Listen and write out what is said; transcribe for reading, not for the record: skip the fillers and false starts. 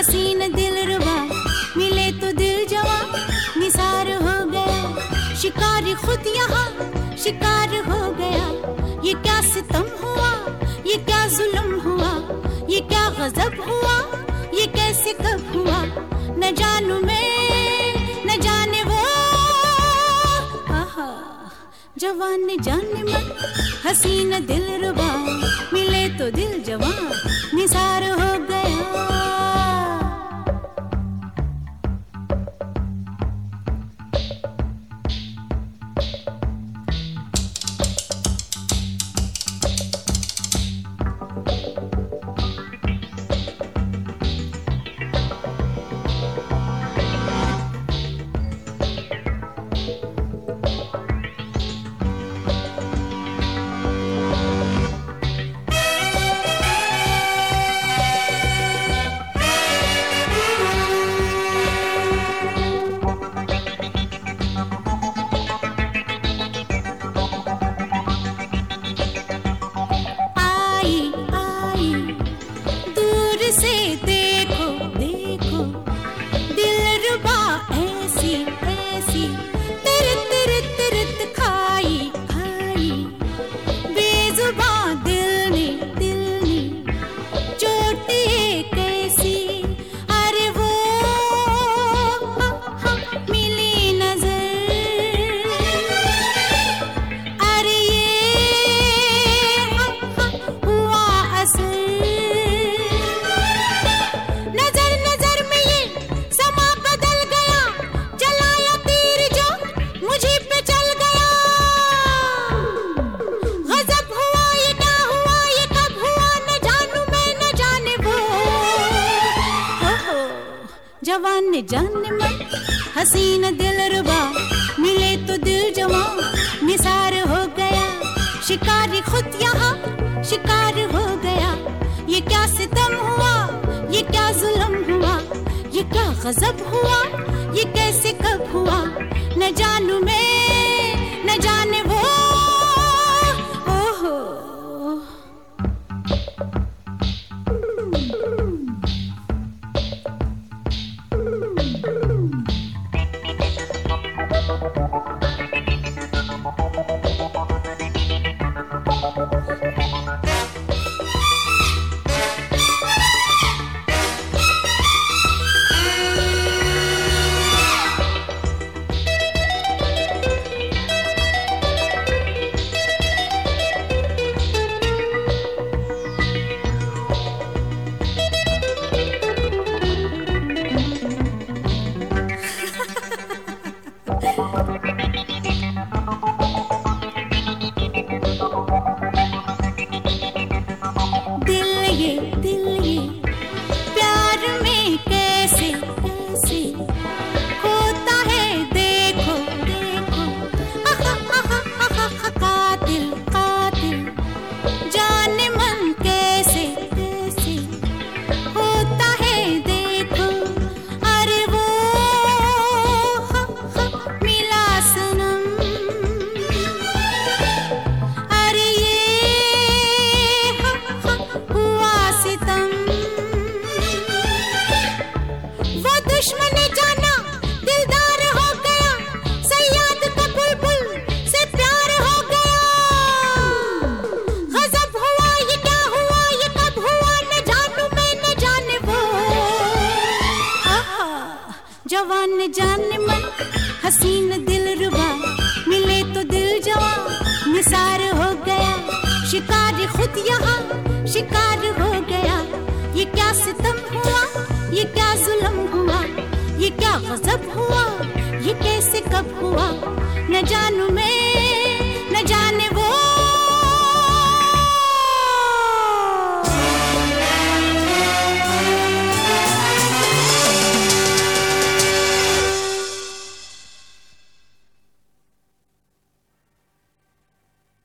हसीन दिलरुबा मिले तो दिल जवां निसार हो गया। शिकारी खुद यहाँ शिकार हो गया। ये क्या सितम हुआ, ये क्या जुल्म हुआ, ये क्या गजब हुआ, ये कैसे कब हुआ, न जानू मैं न जाने वो। आहा जवान जाने मन हसीन दिलरुबा मिले तो दिल जवां निसार हो गया। जवान जाने मन हसीन दिलरुबा मिले तो दिल जवां निसार हो गया। शिकारी खुद यहाँ शिकार हो गया। ये क्या सितम हुआ, ये क्या जुल्म हुआ, ये क्या गजब हुआ, ये कैसे कब हुआ, न जानू मैं न जाने वो। ओहो जवान जाने मन हसीन दिलरुबा मिले तो दिल जवां निसार हो गया। शिकारी खुद यहाँ शिकार हो गया। ये क्या सितम हुआ, ये क्या जुल्म हुआ, ये क्या गजब हुआ, ये कैसे कब हुआ, न जानू मैं